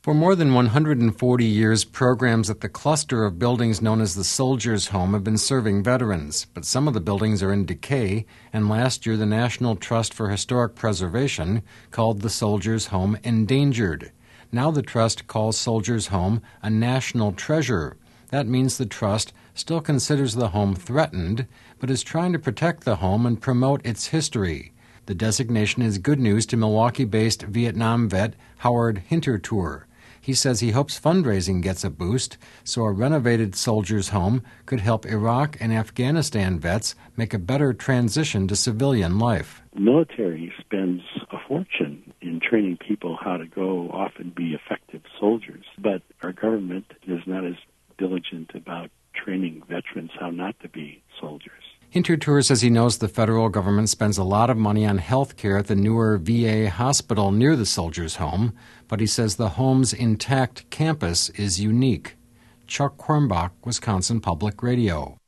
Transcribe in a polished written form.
For more than 140 years, programs at the cluster of buildings known as the Soldiers' Home have been serving veterans, but some of the buildings are in decay, and last year the National Trust for Historic Preservation called the Soldiers' Home endangered. Now the Trust calls Soldiers' Home a national treasure. That means the Trust still considers the home threatened, but is trying to protect the home and promote its history. The designation is good news to Milwaukee-based Vietnam vet Howard Hintertour. He says he hopes fundraising gets a boost, so a renovated Soldiers' Home could help Iraq and Afghanistan vets make a better transition to civilian life. The military spends a fortune in training people how to go off and be effective soldiers, but our government is not as diligent about training veterans how not to be soldiers. Hintertour says he knows the federal government spends a lot of money on health care at the newer VA hospital near the Soldiers' Home, but he says the home's intact campus is unique. Chuck Quirmbach, Wisconsin Public Radio.